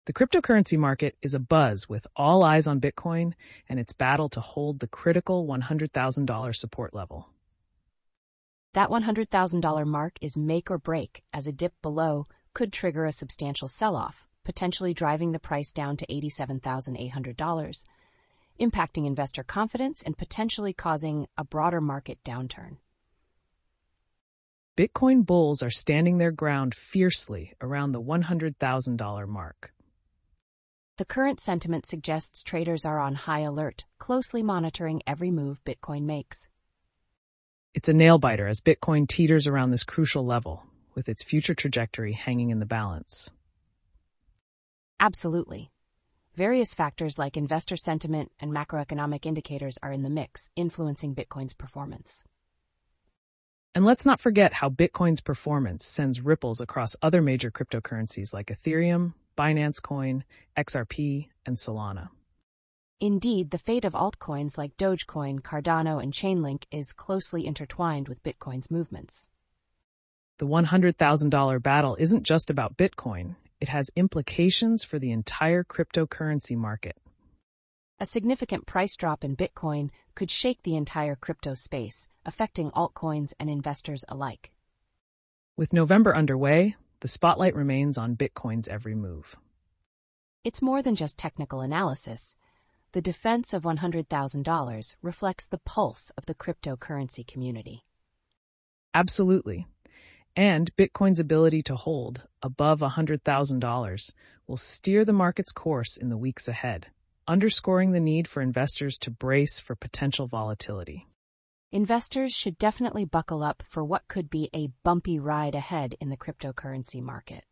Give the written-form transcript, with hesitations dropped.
The cryptocurrency market is abuzz with all eyes on Bitcoin and its battle to hold the critical $100,000 support level. That $100,000 mark is make or break, as a dip below could trigger a substantial sell-off, potentially driving the price down to $87,800, impacting investor confidence and potentially causing a broader market downturn. Bitcoin bulls are standing their ground fiercely around the $100,000 mark. The current sentiment suggests traders are on high alert, closely monitoring every move Bitcoin makes. It's a nail-biter as Bitcoin teeters around this crucial level, with its future trajectory hanging in the balance. Absolutely. Various factors like investor sentiment and macroeconomic indicators are in the mix, influencing Bitcoin's performance. And let's not forget how Bitcoin's performance sends ripples across other major cryptocurrencies like Ethereum, Binance Coin, XRP, and Solana. Indeed, the fate of altcoins like Dogecoin, Cardano, and Chainlink is closely intertwined with Bitcoin's movements. The $100,000 battle isn't just about Bitcoin. It has implications for the entire cryptocurrency market. A significant price drop in Bitcoin could shake the entire crypto space, affecting altcoins and investors alike. With November underway, the spotlight remains on Bitcoin's every move. It's more than just technical analysis. The defense of $100,000 reflects the pulse of the cryptocurrency community. Absolutely. And Bitcoin's ability to hold above $100,000 will steer the market's course in the weeks ahead, underscoring the need for investors to brace for potential volatility. Investors should definitely buckle up for what could be a bumpy ride ahead in the cryptocurrency market.